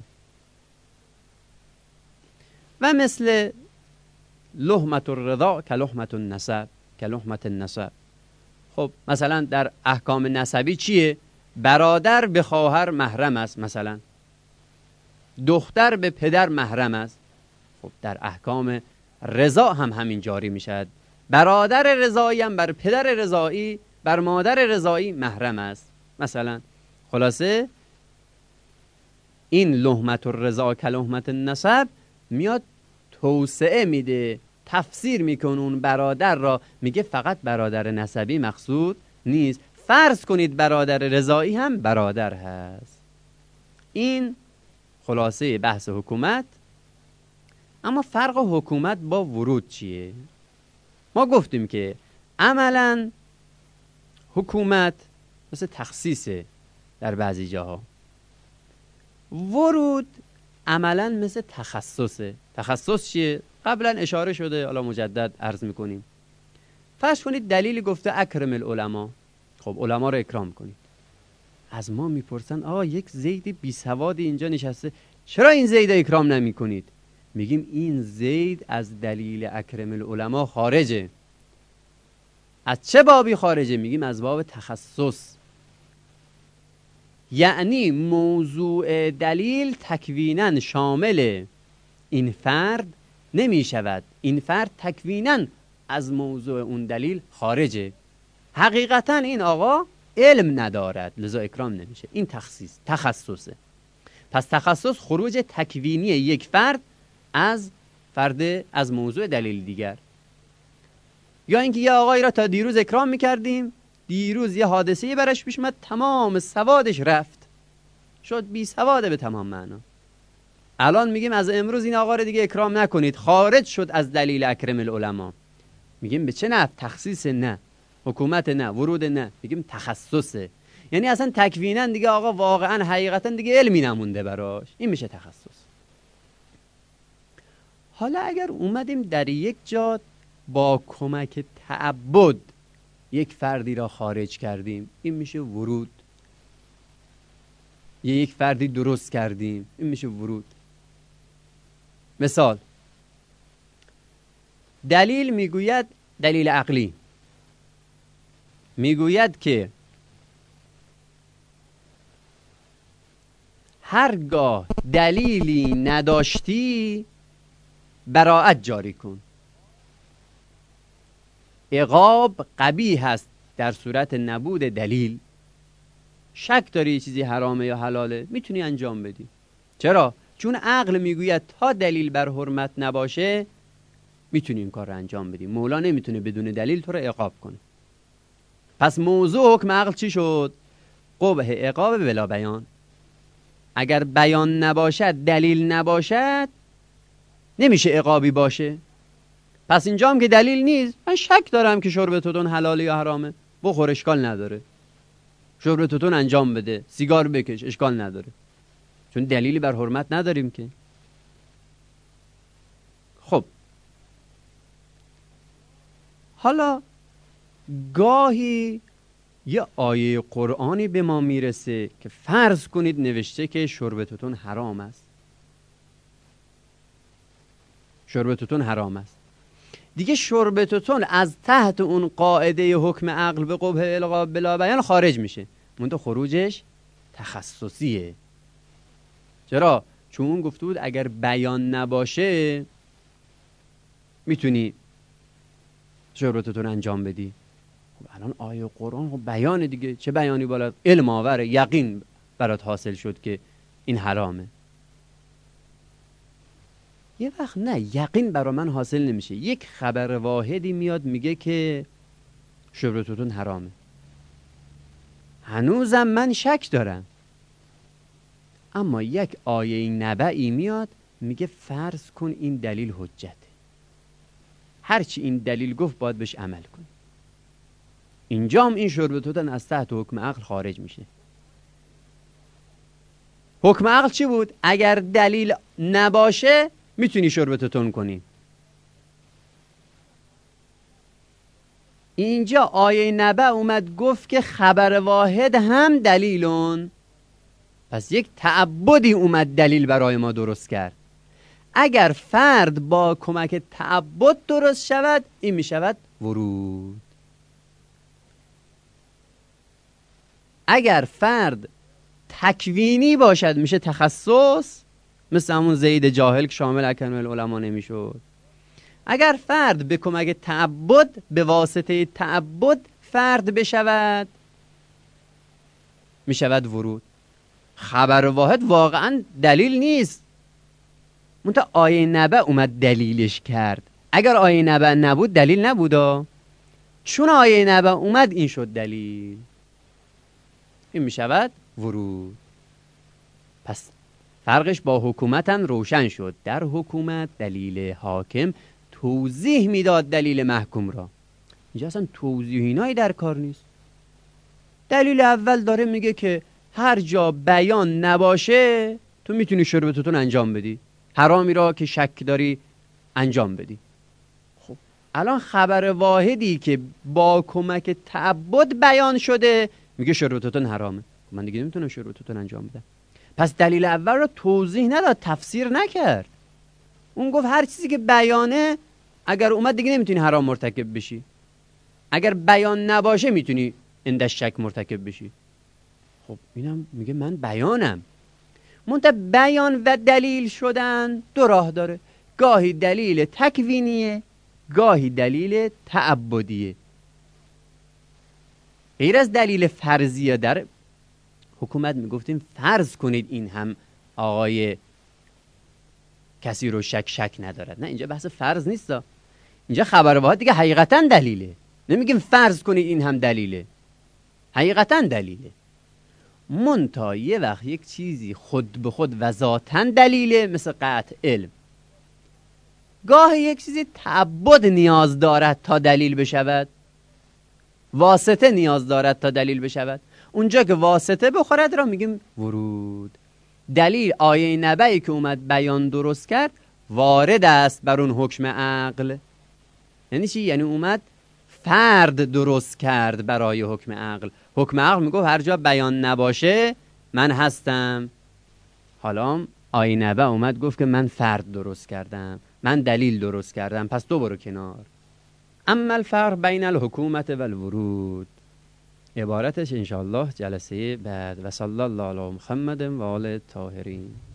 و مثل لحمت الرضا که لحمت النسب که لحمت النسب. خب مثلا در احکام نسبی چیه؟ برادر به خواهر محرم است، مثلا دختر به پدر محرم است. خب در احکام رضا هم همین جاری میشد، برادر رضایی هم بر پدر رضایی بر مادر رضایی محرم است مثلا. خلاصه این لحمت الرضا که لحمت النسب میاد توسعه میده، تفسیر میکنه اون برادر را، میگه فقط برادر نسبی مقصود نیست، فرض کنید برادر رضایی هم برادر هست. این خلاصه بحث حکومت. اما فرق حکومت با ورود چیه؟ ما گفتیم که عملا حکومت مثل تخصیصه در بعضی جاها، ورود عملا مثل تخصصه. تخصص چیه؟ قبلا اشاره شده، حالا مجدد عرض میکنیم. فرض کنید دلیلی گفته اکرم العلماء، خب علما رو اکرام کنید. از ما میپرسن آه یک زید بی سوادی اینجا نشسته، چرا این زید اکرام نمی کنید؟ میگیم این زید از دلیل اکرم العلماء خارجه. از چه بابی خارجه؟ میگیم از باب تخصص، یعنی موضوع دلیل تکویناً شامل این فرد نمی شود، این فرد تکویناً از موضوع اون دلیل خارجه، حقیقتاً این آقا علم ندارد لذا اکرام نمیشه. این تخصیص تخصصه. پس تخصص خروج تکوینی یک فرد از فرد از موضوع دلیل دیگر. یا اینکه یه آقایی را تا دیروز اکرام میکردیم، دیروز یه حادثه‌ای برش پیش اومد، تمام سوادش رفت، شد بی سواده به تمام معنا. الان میگیم از امروز این آقا رو دیگه اکرام نکنید، خارج شد از دلیل اکرم العلماء. میگیم به چه نحو؟ تخصیص نه، حکومت نه، ورود نه، میگیم تخصصه. یعنی اصلا تکوینا دیگه آقا واقعا حقیقتا دیگه علمی نمونده براش، این میشه تخصص. حالا اگر اومدیم در یک جا با کمک تعبد یک فردی را خارج کردیم، این میشه ورود. یک فردی درست کردیم، این میشه ورود. مثال دلیل میگوید، دلیل عقلی میگوید که هرگاه دلیلی نداشتی براءت جاری کن. عقاب قبیح است در صورت نبود دلیل. شک داری چیزی حرامه یا حلاله، میتونی انجام بدی. چرا؟ چون عقل میگوید تا دلیل بر حرمت نباشه میتونی این کار رو انجام بدی. مولا نمیتونه بدون دلیل تو رو عقاب کنه. پس موضوع حکم عقل چی شد؟ قبح عقاب بلا بیان. اگر بیان نباشد، دلیل نباشد، نمیشه عقابی باشه. پس اینجا هم که دلیل نیست، من شک دارم که شرب توتون حلاله یا حرامه، بخور اشکال نداره. شرب توتون انجام بده، سیگار بکش، اشکال نداره، چون دلیلی بر حرمت نداریم که. خب حالا گاهی یه آیه قرآنی به ما میرسه که فرض کنید نوشته که شرب توتون حرام است. شرب توتون حرام است. دیگه شرب توتون از تحت اون قاعده حکم عقل به قبح الغا بلا بیان خارج میشه. منتها خروجش تخصصیه. چرا؟ چون اون گفته بود اگر بیان نباشه میتونی شرب توتون انجام بدی. خب الان آیه قرآن خب بیان دیگه، چه بیانی بالا؟ علم آوره، یقین برات حاصل شد که این حرامه. یه وقت نه، یقین برا من حاصل نمیشه، یک خبر واحدی میاد میگه که شرب توتون حرامه، هنوزم من شک دارم. اما یک آیه نبعی میاد میگه فرض کن این دلیل حجته، هرچی این دلیل گفت باید بهش عمل کن. اینجا هم این شرب توتون از تحت حکم عقل خارج میشه. حکم عقل چی بود؟ اگر دلیل نباشه میتونی شرب توتون کنی. اینجا آیه نبع اومد گفت که خبر واحد هم دلیلون، پس یک تعبدی اومد دلیل برای ما درست کرد. اگر فرد با کمک تعبد درست شود، این میشود ورود. اگر فرد تکوینی باشد میشه تخصص، مثل همون زید جاهل که شامل اکنون العلماء نمیشد. اگر فرد به کمک تعبد، به واسطه تعبد فرد بشود، میشود ورود. خبر واحد واقعا دلیل نیست، منتها آیه نبع اومد دلیلش کرد. اگر آیه نبع نبود دلیل نبودا، چون آیه نبع اومد این شد دلیل، این میشود ورود. پس فرقش با حکومت هم روشن شد. در حکومت دلیل حاکم توضیح میداد دلیل محکوم را، اینجا اصلا توضیح اینایی در کار نیست. دلیل اول داره میگه که هر جا بیان نباشه تو میتونی شرب توتون انجام بدی، حرامی را که شک داری انجام بدی. خب الان خبر واحدی که با کمک تعبد بیان شده میگه شرب توتون حرامه، من دیگه نمیتونم شرب توتون انجام بدم. پس دلیل اول را توضیح نداد، تفسیر نکرد. اون گفت هر چیزی که بیانه اگر اومد دیگه نمیتونی حرام مرتکب بشی، اگر بیان نباشه میتونی اندش شک مرتکب بشی. خب اینم میگه من بیانم. منتها بیان و دلیل شدن دو راه داره، گاهی دلیل تکوینیه، گاهی دلیل تعبدیه. غیر از دلیل فرضیه در حکومت میگفتیم فرض کنید این هم آقای کسی رو شک شک ندارد. نه، اینجا بحث فرض نیست، اینجا خبر واحد دیگه حقیقتا دلیله. نمیگیم فرض کنید این هم دلیله، حقیقتا دلیله. منتها یه وقت یک چیزی خود به خود و ذاتاً دلیله، مثل قطع علم. گاهی یک چیزی تعبد نیاز دارد تا دلیل بشود، واسطه نیاز دارد تا دلیل بشود. اونجا که واسطه بخورد را میگیم ورود. دلیل آیه نبعی که اومد بیان درست کرد وارد است بر اون حکم عقل. یعنی چی؟ یعنی اومد فرد درست کرد برای حکم عقل. حکم عقل میگه هر جا بیان نباشه من هستم. حالا آیه نبع اومد گفت که من فرد درست کردم، من دلیل درست کردم، پس تو برو کنار. اما الفرق بین الحکومت و الورود، عبارتش انشاءالله جلسه بعد. و صلی الله علی محمد و آل طاهرین.